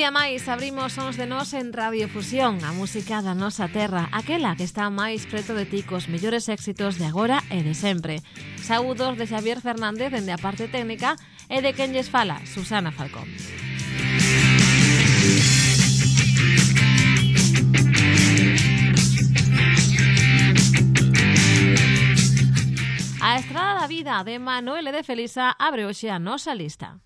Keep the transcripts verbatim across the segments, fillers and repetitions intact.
día máis abrimos Sons de Nós en Radiofusión, a música da nosa terra, aquela que está máis preto de ti cos mellores éxitos de agora e de sempre. Saúdos de Xavier Fernández dende a parte técnica e de quen lles fala, Susana Falcón. A Estrada da Vida de Manuel de Felisa abre hoxe a nosa lista.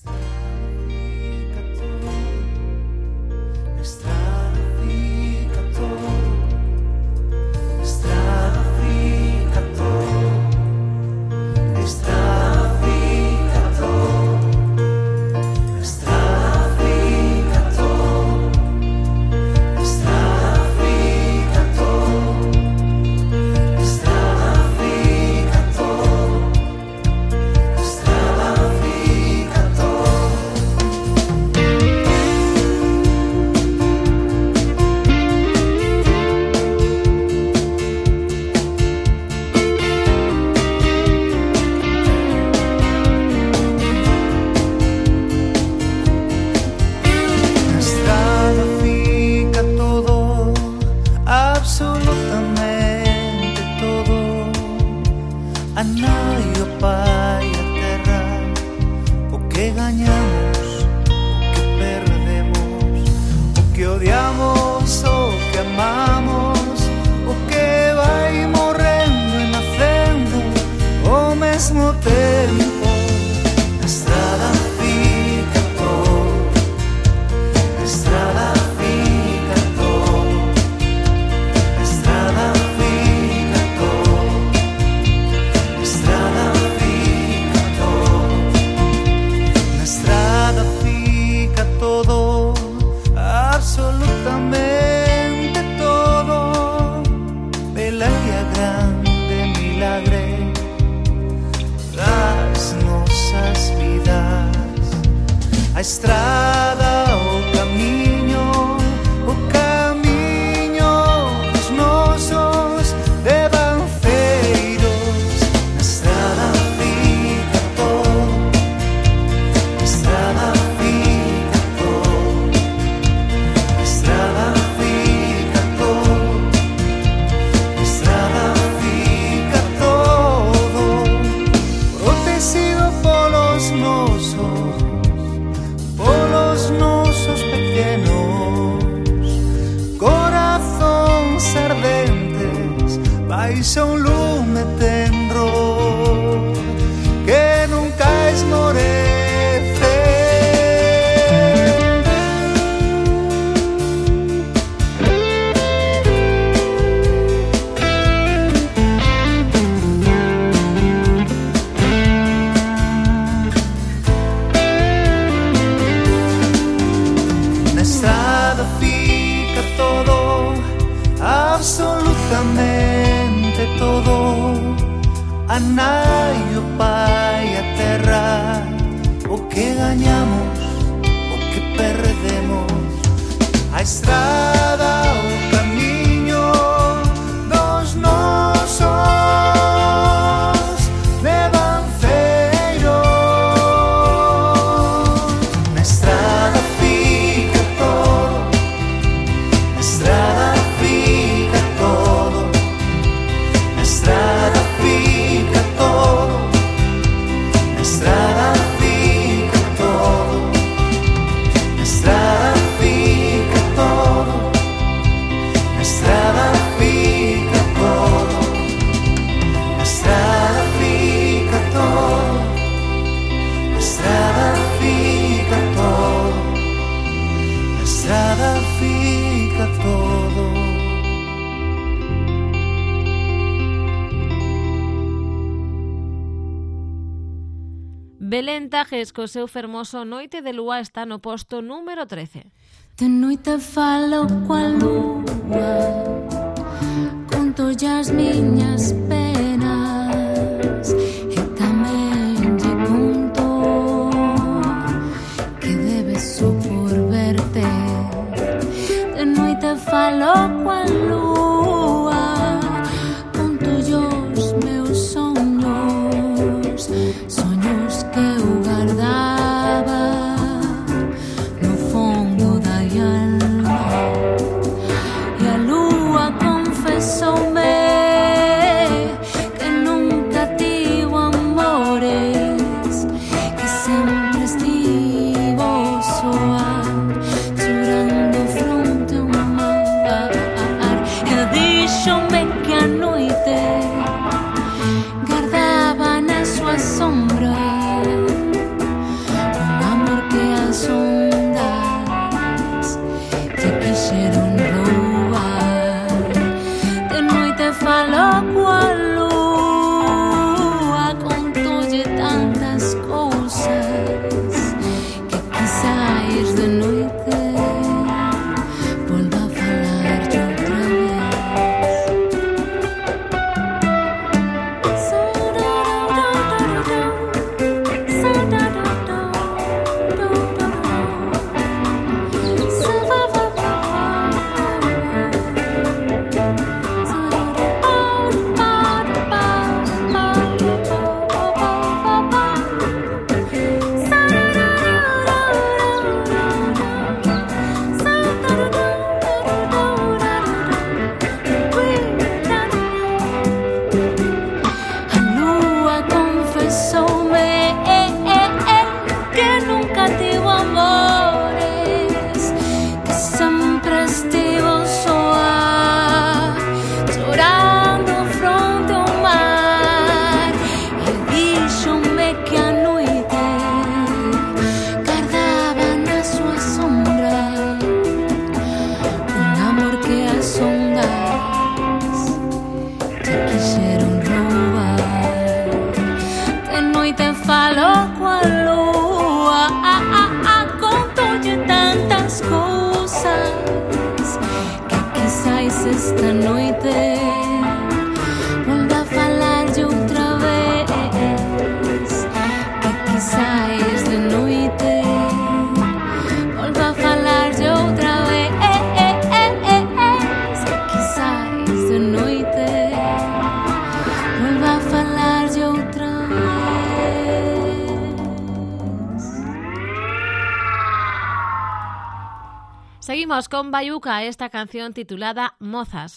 Belén Tajes, co seu fermoso Noite de Lúa, está no posto número trece. De noite falo coa lúa, conto as miñas penas e tamén lle conto que debes o por verte. De noite falo coa lúa, conto os meus sonhos, sonhos que eu guardaba no fundo quizais esta noite volva a falarlle outra vez, que quizais de noite volva a falarlle outra vez, que quizais de noite volva a falarlle outra vez. Seguimos con Bayuca, esta canción titulada Mozas.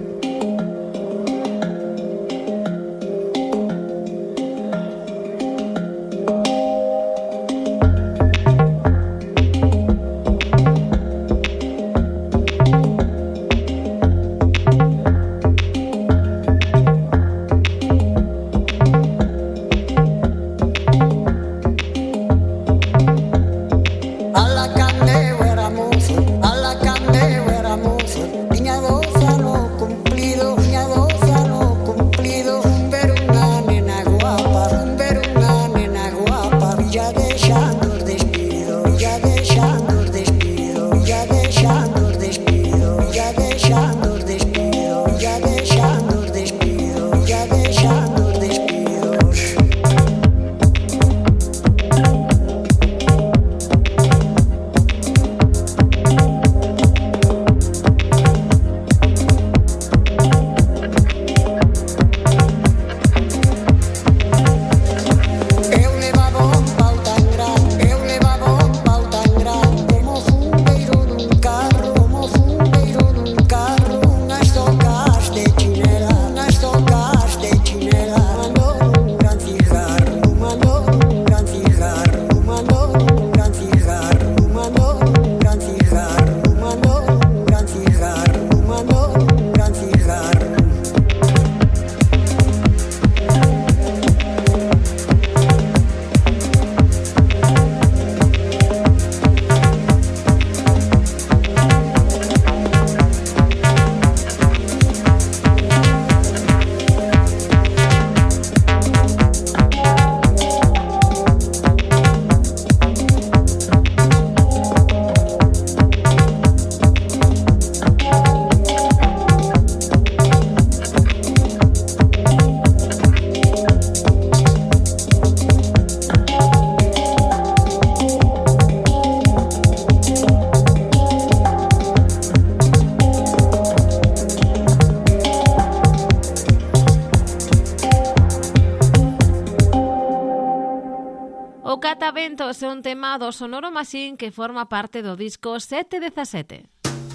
Cataventos é un tema do Sonoro Machine que forma parte do disco sete dezasete.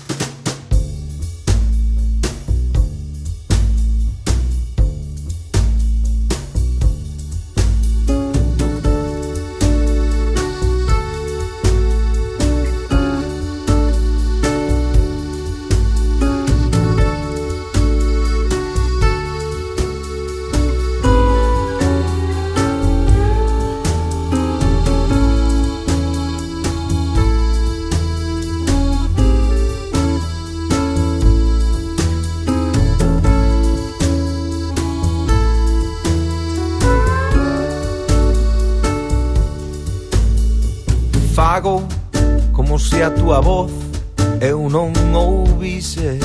Fago como se a túa voz eu non ouvise,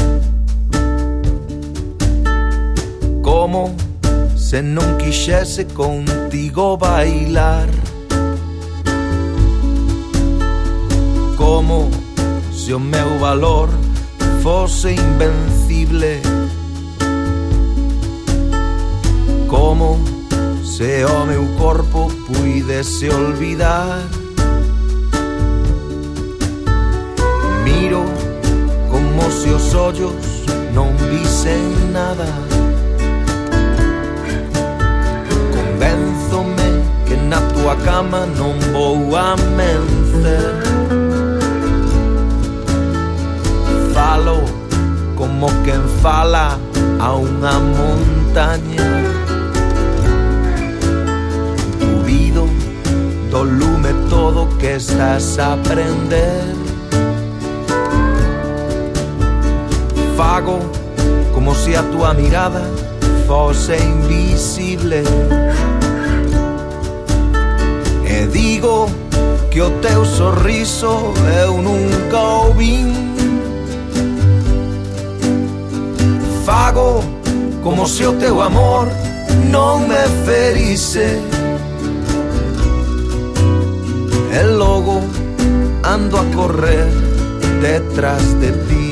como se non quixese contigo bailar, como se o meu valor fose invencible, como se o meu corpo puidese olvidar. Miro como se os ollos non visen nada, convénzome que na túa cama non vou amencer. Falo como quen fala a unha montaña, dubido do lume todo que estás a prender. Fago como se a túa mirada fose invisible, e digo que o teu sorriso eu nunca o vin, como se o teu amor non me ferise. E logo ando a correr detrás de ti.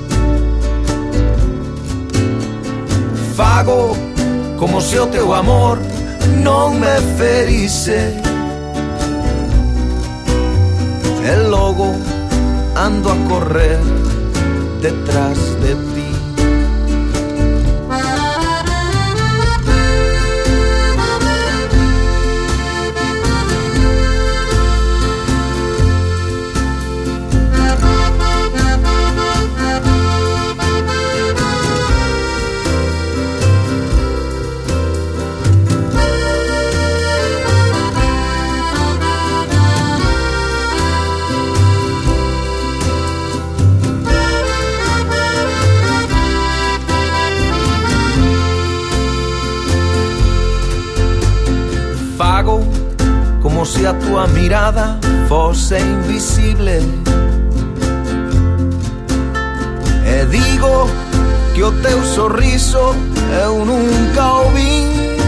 Fago como se o teu amor non me ferise. E logo ando a correr detrás de ti. Fago como se a tua mirada fose invisible. E digo que o teu sorriso eu nunca o vin.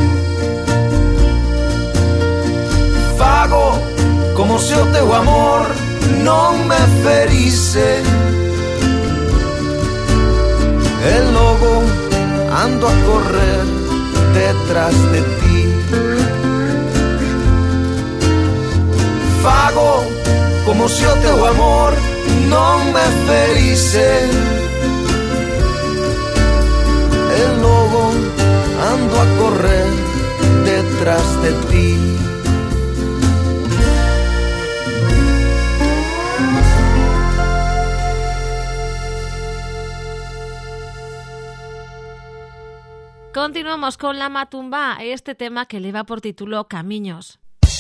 Fago como se o teu amor non me ferise. E logo ando a correr detrás de ti. Fago como se o teu amor non me ferise. E logo ando a correr detrás de ti. Continuamos con la Matumba, este tema que lleva por título Camiños.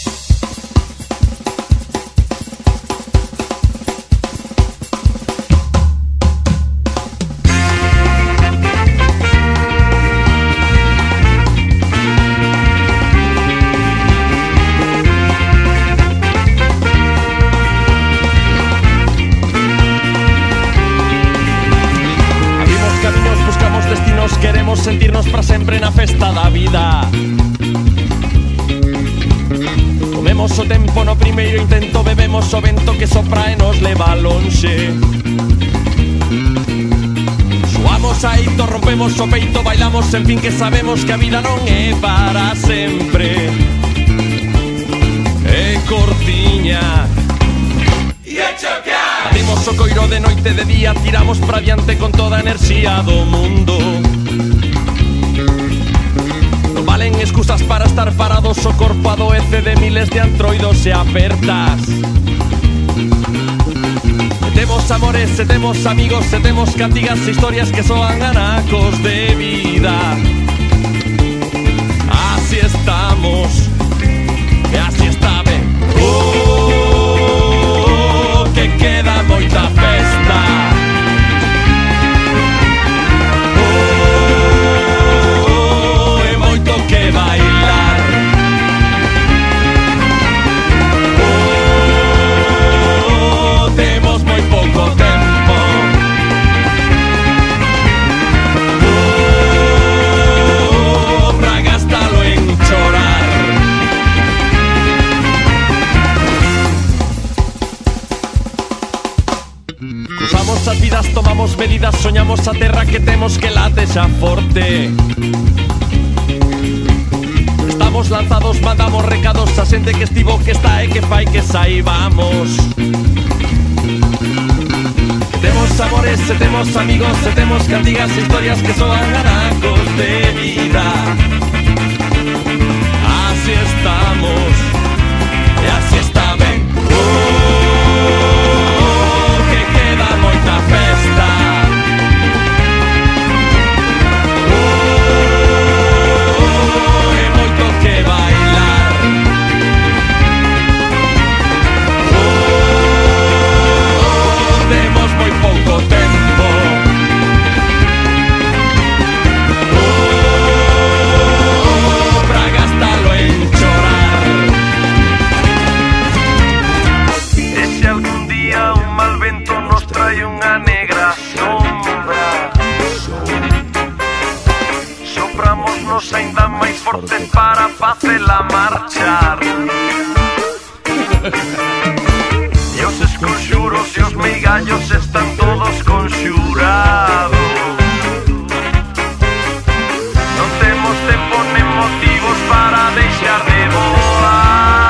Queremos sentirnos para sempre na festa da vida. Comemos o tempo no primeiro intento, bebemos o vento que sopra e nos leva lonxe. Suamos aito, rompemos o peito, bailamos en fin que sabemos que a vida non é para sempre. É cortiña. Abrimos o coiro de noite de día, tiramos para diante con toda a enerxía do mundo. Non valen excusas para estar parados, o corpo adoece de miles de antroidos e apertas. E temos amores, e temos amigos, e temos cantigas e historias que soan anacos de vida. Así estamos, e así está ben. Oh, que queda moita festa. Oh, e moito que bailar. Oh, temos moi pouco tempo. Oh, pra gastalo en chorar. Cruzamos as vidas, tomamos medidas, soñamos a terra que temos que late xa forte. Estamos lanzados, mandamos recados a xente que estivo, que está e que fai que saibamos. Temos amores, e temos amigos, e temos cantigas e historias que soan anacos de vida. Así estamos, e así está ben. Oh, que queda moita festa. Oh, e moito que bailar. Oh, temos moi pouco tempo. Oh, pra gastalo en chorar. Somos ainda máis fortes para facela marchar. E os esconxuros e os meigallos están todos conxurados. Non temos tempo nen motivos para deixar de voar.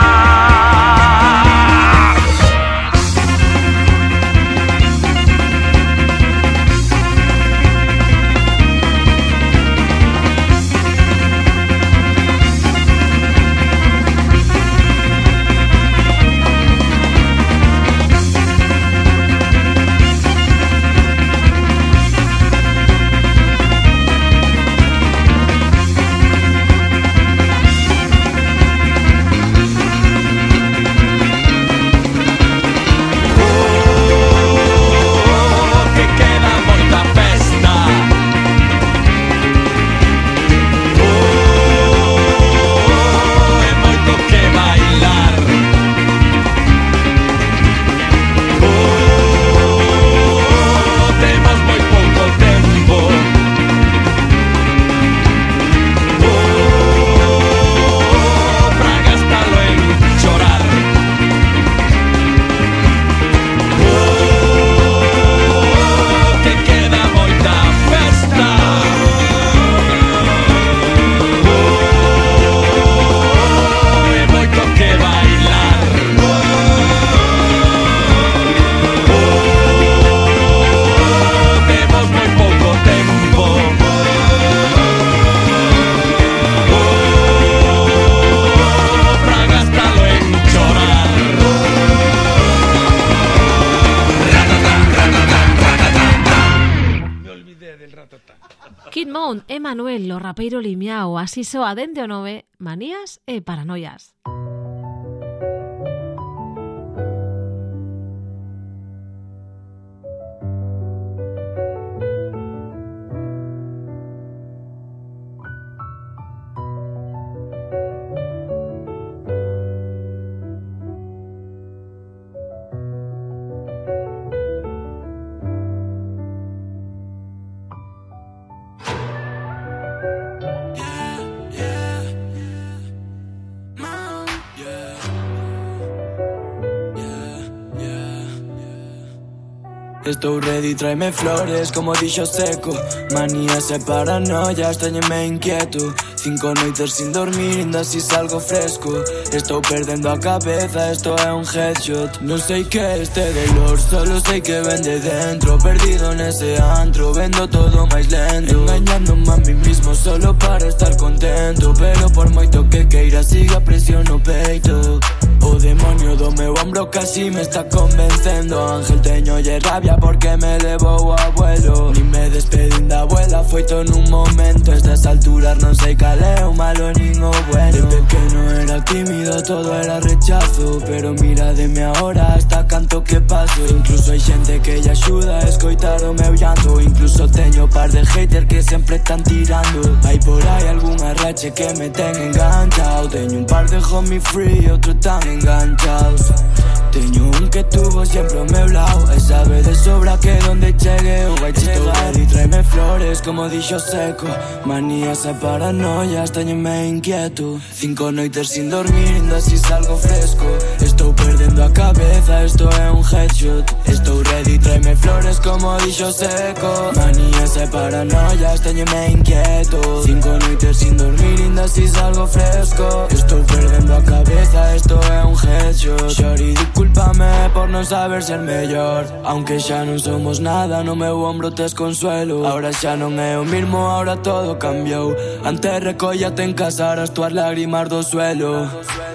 Kid Mount e Manuel, o rapeiro limiao, así soa dende o nove, Manías e Paranoias. Estou ready, tráeme flores como dixo seco. Manías e paranoias, teñeme inquieto. Cinco noites sin dormir, ainda así salgo fresco. Estou perdendo a cabeza, esto é un headshot. Non sei que este dolor, solo sei que ven de dentro. Perdido nese antro, vendo todo máis lento. Engañándome a mí mismo solo para estar contento. Pero por moito que queira siga a presión no peito. O demonio do meu ombro casi me está convencendo. Ángel teñolle rabia porque me levou o abuelo. Ni me despedín da abuela, foi todo nun momento. Estas alturas non sei cal é o malo nin o bueno. De pequeno era tímido, todo era rechazo. Pero mírademe agora, hasta canto que paso. Incluso hai xente que lle axuda a escoitar o meu llanto. Incluso teño par de haters que sempre están tirando. Hai por aí algunha rache que me ten enganchado. Teño un par de homie free, outro tan enganchados. Teño un que tuvo siempre ao meu lado e sabe de sobra que donde chegue o vai chegar. E tráeme flores como dixo seco. Manías e paranoias, teñeme inquieto. Cinco noites sin dormir, ainda así salgo fresco. Estou perdendo a cabeza, esto é un headshot. Estou ready, tráeme flores como dixo seco. Manías e paranoias, teñeme inquieto. Cinco noites sin dormir, ainda así salgo fresco. Estou perdendo a cabeza, esto é un headshot. Shorty, discúlpame por non saber ser mellor. Aunque xa non somos nada, no meu ombro tes consuelo. Ahora xa non é o mismo, ahora todo cambiou. Antes recóllate en casa, as túas lágrimas do suelo.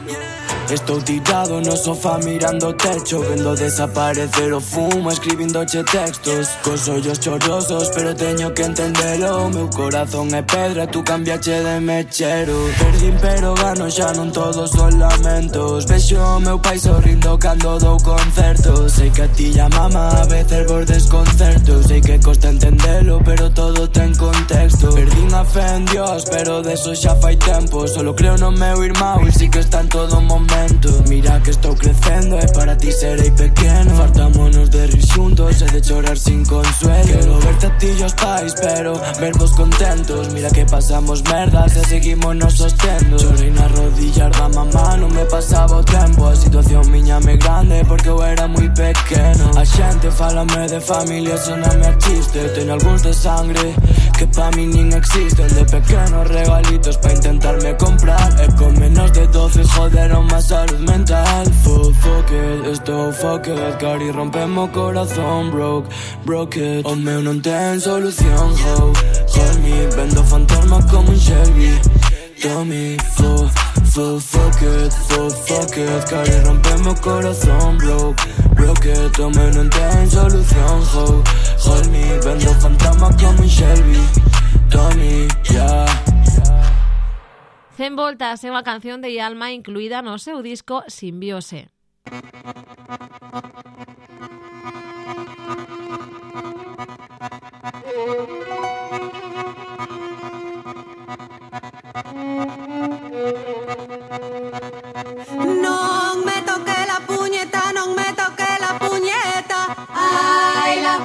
Estou tirado no sofá mirando o techo, vendo desaparecer o fumo, escribindoche textos. Cos ollos chorosos, pero teño que entendelo. Meu corazón é pedra, tú cambiache de mechero. Perdín pero gano, xa non todos son lamentos. Vexo o meu pai sorrindo cando dou concertos. Sei que a ti e a mama a veces vos desconcerto. Sei que costa entendelo, pero todo ten contexto. Perdín a fe en Dios, pero de eso xa fai tempo. Solo creo no meu irmão e si que está en todo momento. Mira que estou crecendo e para ti serei pequeno. Fartámonos de rir xuntos e de chorar sin consuelo. Quero verte a ti e os pais, pero vervos contentos. Mira que pasamos merdas e seguimos nos sostendo. Chorei nas rodillas da mamá, non me pasaba o tempo. A situación miña me grande porque eu era moi pequeno. A xente fálame de familia, eso non me achiste. Teño algúns de sangre que pa mi nin existen. De pequenos regalitos pa intentarme comprar. E con menos de doce joderon má salud mental. Fuck, fuck it, estou fuck it. Cari rompemos o corazón, broke, broke it. O meu non ten solución, ho, hold me. Vendo fantasmas como un Shelby. Tommy, fuck, fuck, fuck it, fuck, fuck it. Cari rompemos o corazón, broke, broke it. O meu non ten solución, ho, hold me. Vendo fantasmas como un Shelby. Tommy, yeah. Cen voltas é unha canción de Alma incluída no seu disco Simbiose. Non me toque la puñeta, non me toque la puñeta. Ai la,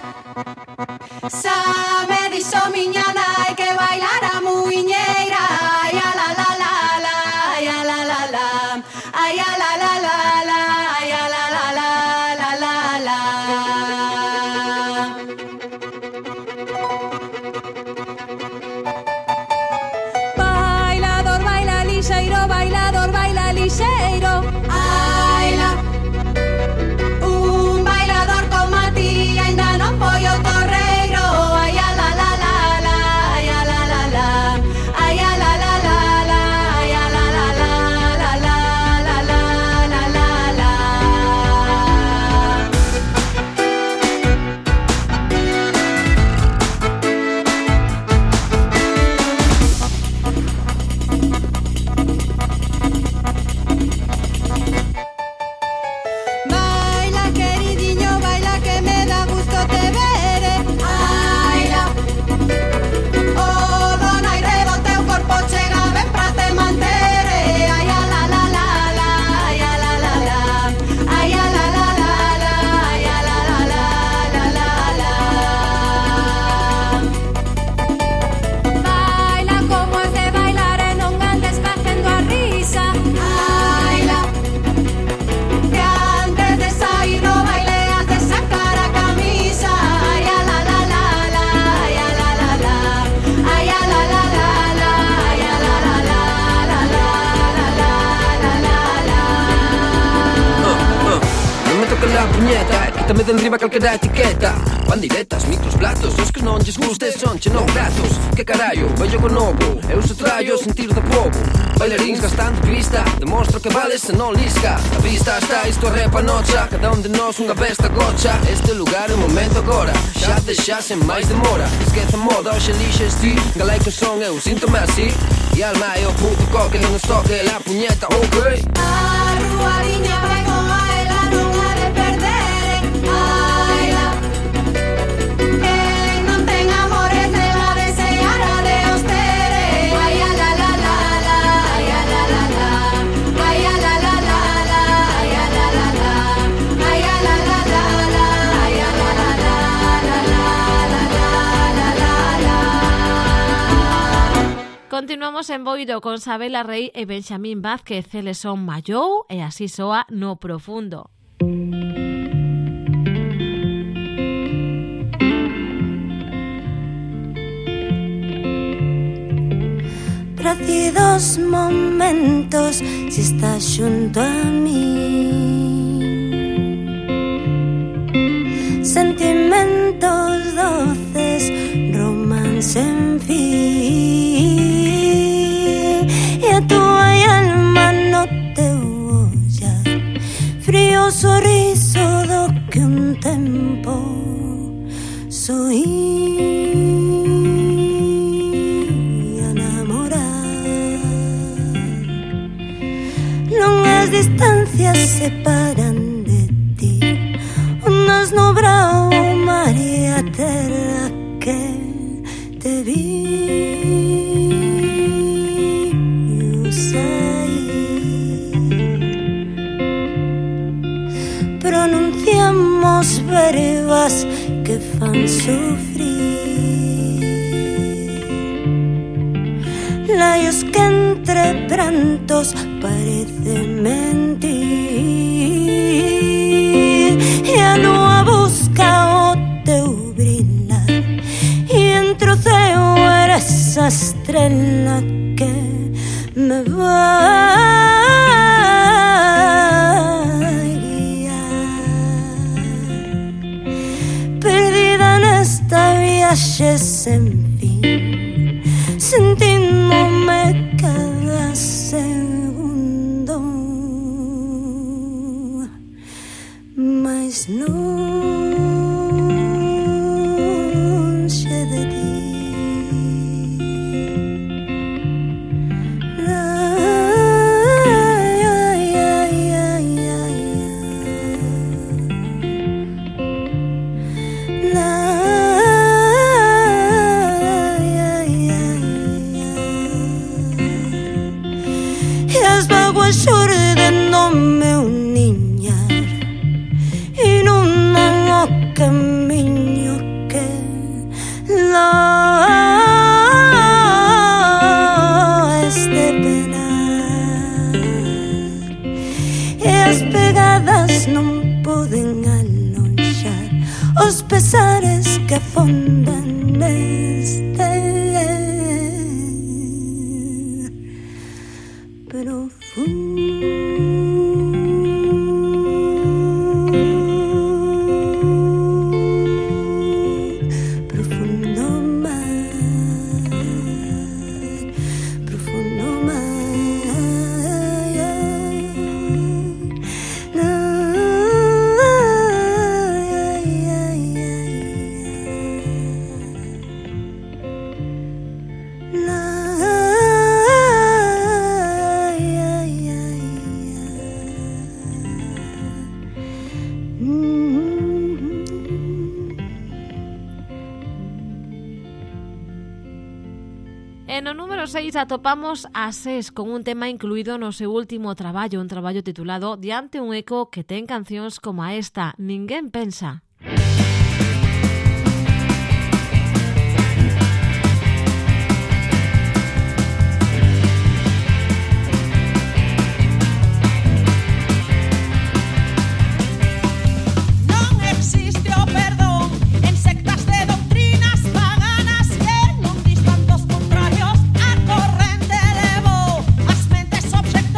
sabe diso miña nai que bailar a muiñeira. Ai a la la la la, ai a la la la, ai a la la la la, ai a la la la la la la. Bailador baila lixeiro, bailador baila lixeiro. Ai la, un bailador como a ti ainda non foi o torreiro. Ai a la la la la, ai a la la la, ai a la la la la, ai a la la la la la la la la la la. Baila queridinho, baila que me da gusto te vere. Ai la, o donaire do teu corpo chega ben pra te mantere. Ai a la la la la, ai a la la la, ai a la la la la, ai a la la la la la la. Baila como has de bailar e non andes facendo a risa. Ai la, que antes de sair no baile has de sacar a camisa. Ai a la la la la, ai a la la la, ai a la la la la, ai a la la la la la la la la la. Non me toque la puñeta, quítame de enriba calquera etiqueta. Pandiretas, micros, platos, os que non lles gustes son che non gratos. Que carallo, vello con novo, eu se traio sentir do povo. Bailarins gastando crista, demostro que vale se non lisca. A vista está isto a repa nocha, cada un de nós unha besta gocha. Este lugar é o momento agora, xa deixa sen máis demora. Esquece a moda, hoxe lixes ti, galaico son eu, síntome así. E alma é o puto coque, non nos toque la puñeta, ok. A ruadiña vai con a ela, non ha de perder. Ai la, quen non ten amores nela deseará de os tere. Ai a la la la la, ai a la la la, ai a la la la la, ai a la la la, ai a la la la la, ai a la la la la la la la la. Continuamos en Boiro con Sabela Rey e Benxamín Vázquez. Eles son Mallou e así soa No Profundo. Prazos momentos si estás xunto a mí, sentimentos doces, romance en fin, e a tua alma no teu ollar, frío sorriso do que un tempo soí. Distancias separan de ti, ondas no brao, mar e a terra que te vi. ervas que fan sufrir, labios que entre prantos parecen mentir, e a lúa busca o teu brillar, e entre o ceo eres esa estrela que me vai guiar, perdida nesta viaxe sen fin, sentíndome cada segundo mais lonxe de ti. Xordéndome un niñar en un longo camiño que longe de penar, e as pegadas non poden alonxar os pesares que afondan neste seis atopamos a Ses con un tema incluído no seu último traballo, un traballo titulado Diante un eco, que ten cancións como a esta, Ninguén pensa.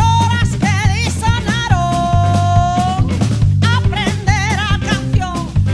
Aprender a canción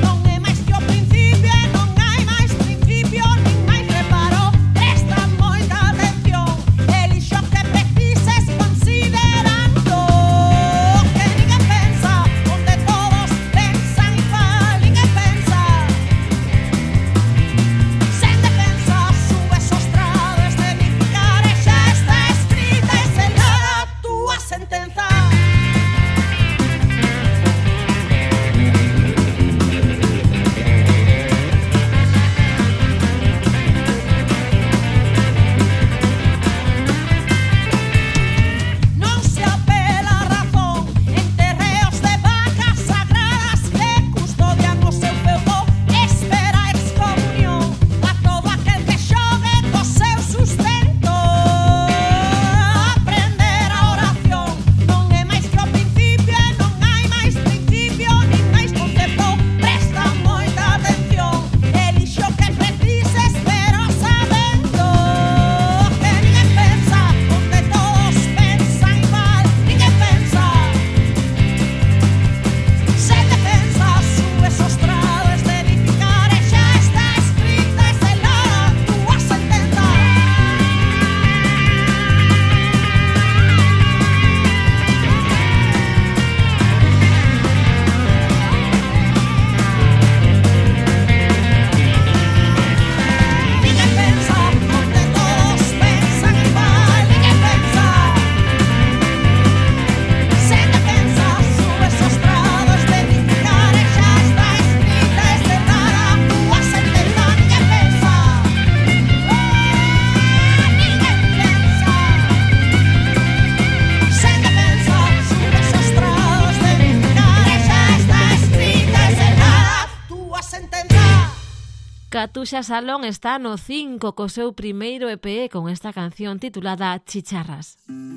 Catuxa Salón está no cinco co seu primeiro E P con esta canción titulada Chicharras.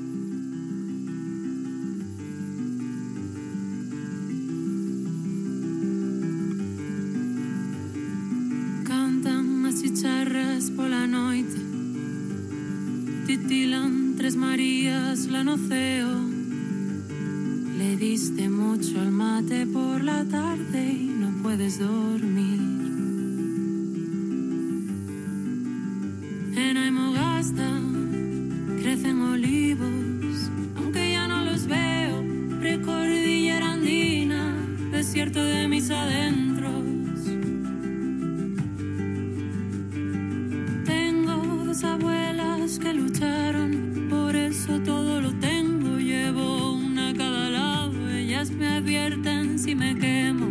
Cantan as chicharras pola noite, titilan tres Marías la no ceo. Le diste mucho al mate por la tarde y no puedes dormir. En Aymogasta crecen olivos, aunque ya no los veo. Precordillera andina, desierto de mis adentros. Tengo dos abuelas que lucharon, por eso todo lo tengo. Llevo una a cada lado, ellas me advierten si me quemo.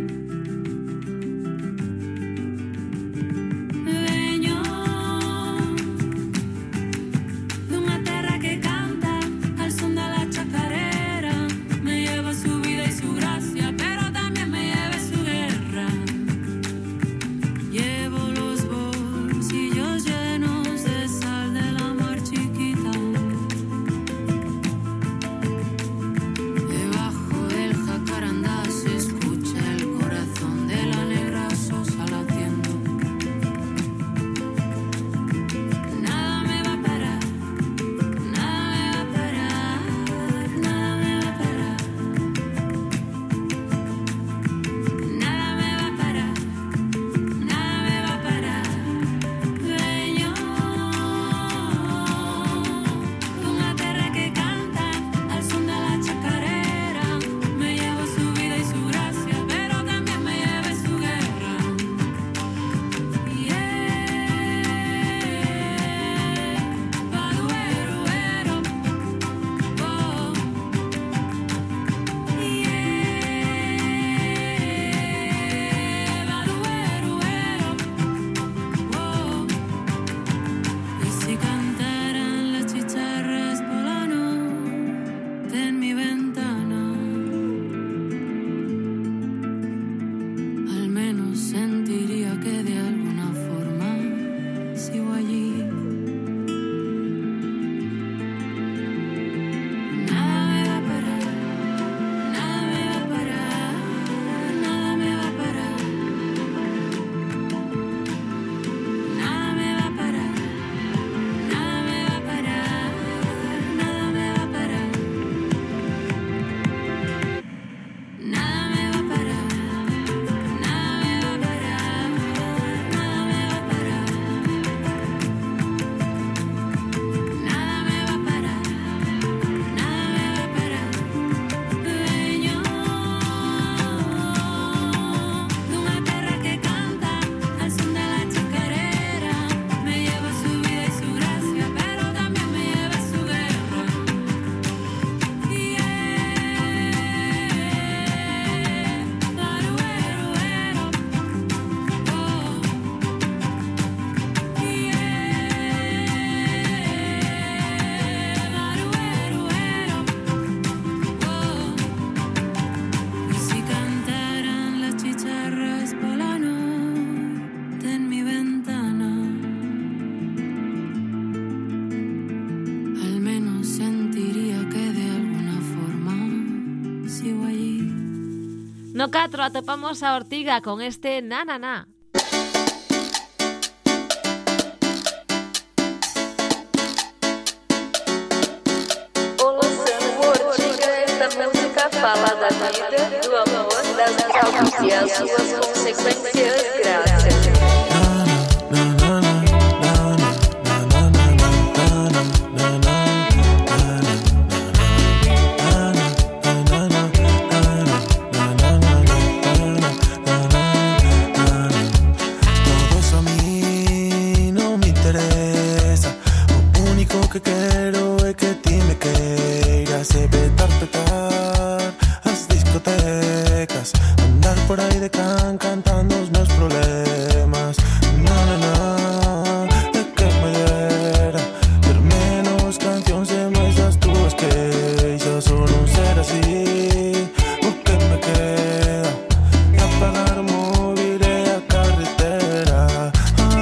No catro atopamos a Ortiga con este na na na. Ouça o Ortiga, esta música fala da vida, do amor, das causas e as suas consequências graças. Que quero é que ti me queiras e vetarte car as discotecas, andar por aí de can cantando os meus problemas. Na na na, é que me dera ter menos cancións e máis das túas queixas, ou non ser así. O que me queda é apagar o móvil e a carretera.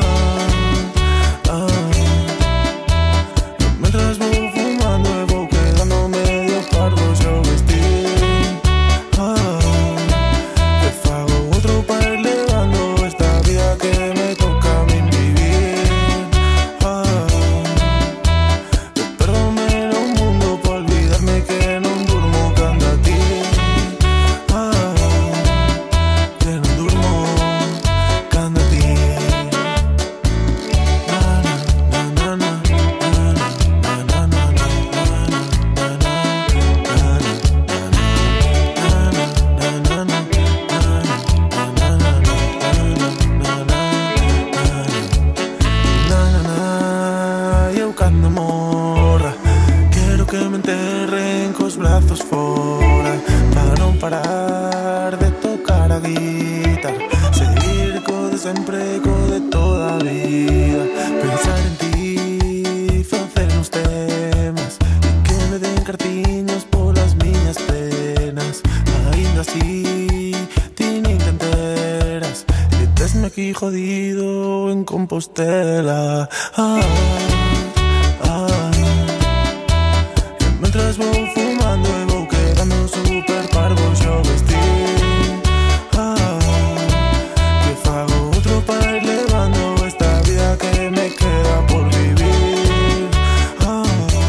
unha morra. Quero que me enterren cos brazos fora, para non parar de tocar a guitarra, seguir co de sempre, co de toda a vida, pensar en ti, facer uns temas e que me den cartiños polas miñas penas. Ainda así ti nin te enteras e tesme aquí jodido en Compostela. Ah, ah. E mentras vou fumando e vou quedando super parvo xo vestir. Ah, que fago outro para ir levando esta vida que me queda por vivir. Ah,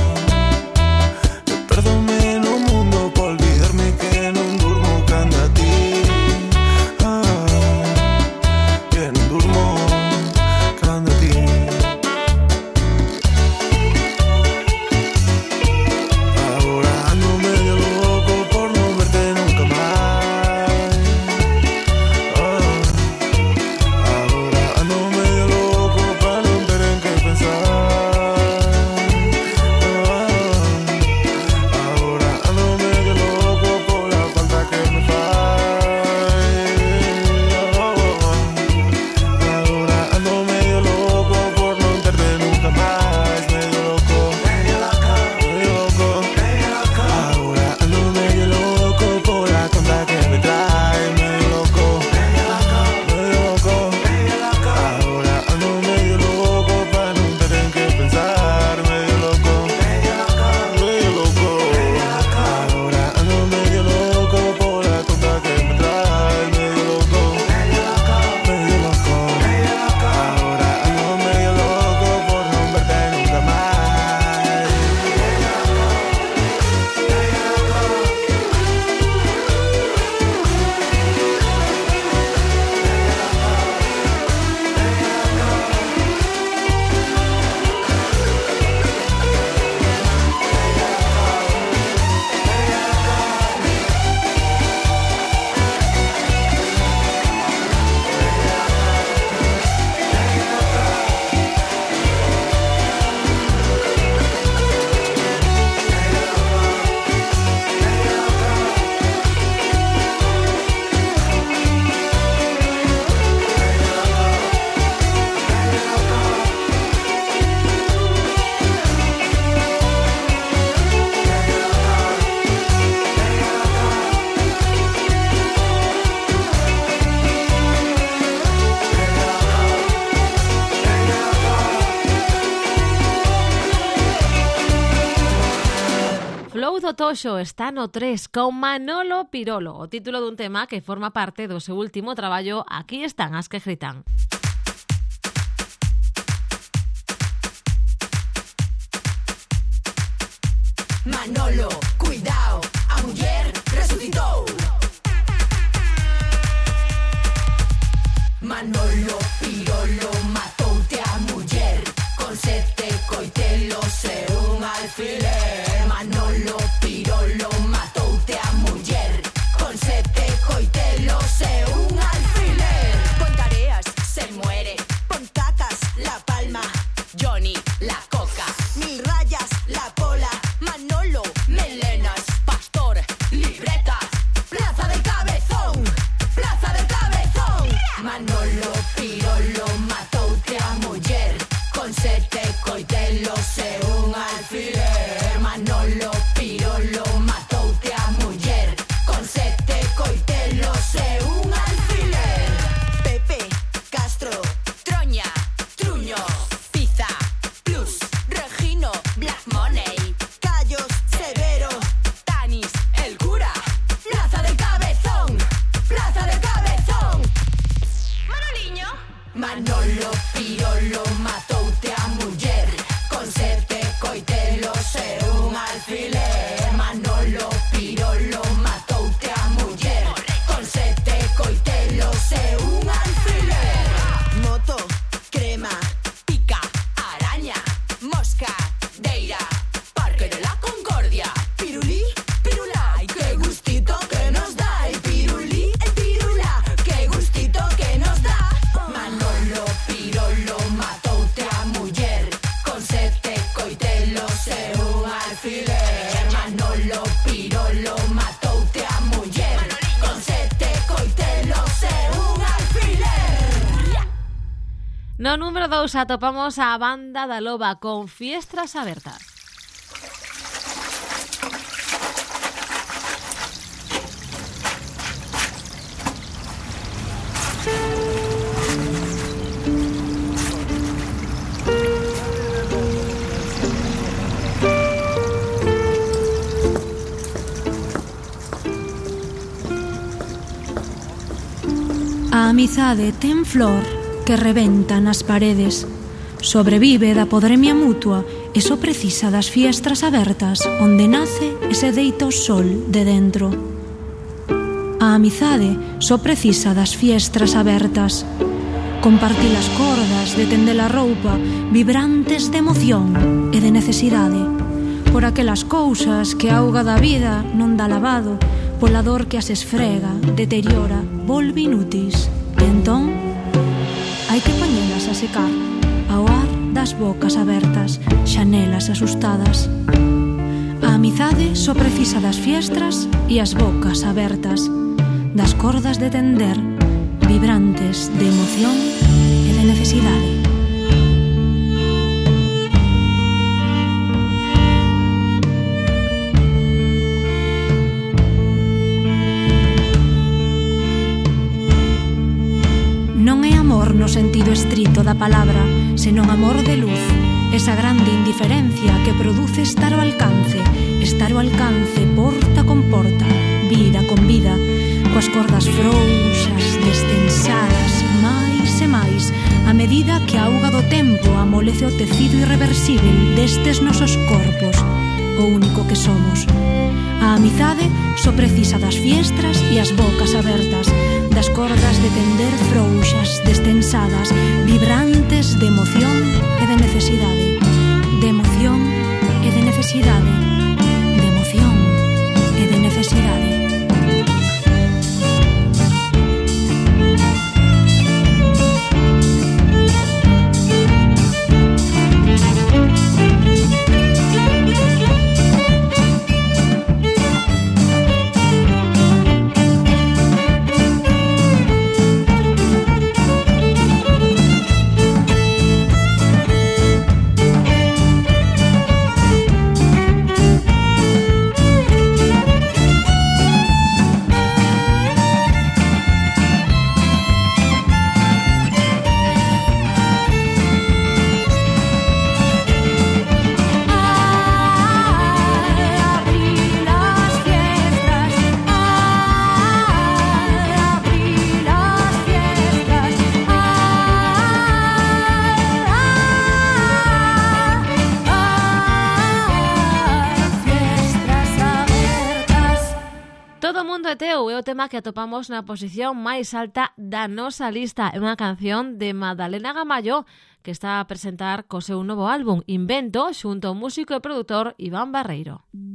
e perdónme no mundo por olvidarme que non durmo cando a ti. Ah, que non durmo cando a ti. Ahora ando medio loco por non verte nunca máis. Ah, ahora ando medio loco para non ter en que pensar. Ah, ahora ando medio loco por la falta que me fai. Ahora ando medio loco por non terte nunca máis. Medio loco, medio loco, medio loco. Ahora ando medio loco por la conta que me trae. Medio loco, medio loco, medio loco. Ahora ando medio loco para non ter en que pensar. Medio loco, medio loco, medio loco. Ahora ando medio loco por la conta que me trae. Medio loco, medio loco, medio loco. Ahora ando medio loco por non verte nunca máis. Flow do Toxo está no tres con Manolo Pirolo, o título dun tema que forma parte do seu último traballo Aquí están as que gritan. Manolo, cuidao, a muller resucitou. Manolo Pirolo matoute a muller con sete coitelos e un alfiler. Manolo Pirolo matoute a muller con sete coitelos e un alfiler. Con tareas se muere, con tacas la palma, Johnny la coca, mil rayas la pola, Manolo melenas, pastor libretas, plaza del cabezón, plaza del cabezón. Manolo Pirolo matoute a muller con sete coitelos e un alfiler. Manolo Pirolo matoute a muller con sete coitelos e un alfiler. Pepe, Castro, Troña, Truño, Pizza, Plus, Regino, Black Money, No número dous atopamos a Banda da Loba con Fiestras Abertas. A amizade ten flor que rebenta nas paredes. Sobrevive da podremia mutua e só precisa das fiestras abertas onde nace e se deita o sol de dentro. A amizade só precisa das fiestras abertas. Compartir as cordas de tender a roupa vibrantes de emoción e de necesidade por aquelas cousas que a auga da vida non dá lavado, pola dor que as esfrega, deteriora, volve inútis. E entón, hai que poñelas a secar ao ar das bocas abertas, xanelas asustadas. A amizade só precisa das fiestras e as bocas abertas, das cordas de tender, vibrantes de emoción e de necesidade. Non é amor no sentido estrito da palabra, senón amor de luz, esa grande indiferencia que produce estar ao alcance, estar ao alcance porta con porta, vida con vida, coas cordas frouxas, destensadas, máis e máis, a medida que a auga do tempo amolece o tecido irreversible destes nosos corpos, o único que somos. A amizade só precisa das fiestras e as bocas abertas, das cordas de tender frouxas, destensadas, vibrantes de emoción e de necesidade, de emoción e de necesidade, de emoción e de necesidade. É o tema que atopamos na posición máis alta da nosa lista. É unha canción de Madalena Gamallo que está a presentar co seu novo álbum Invento xunto ao músico e produtor Iván Barreiro.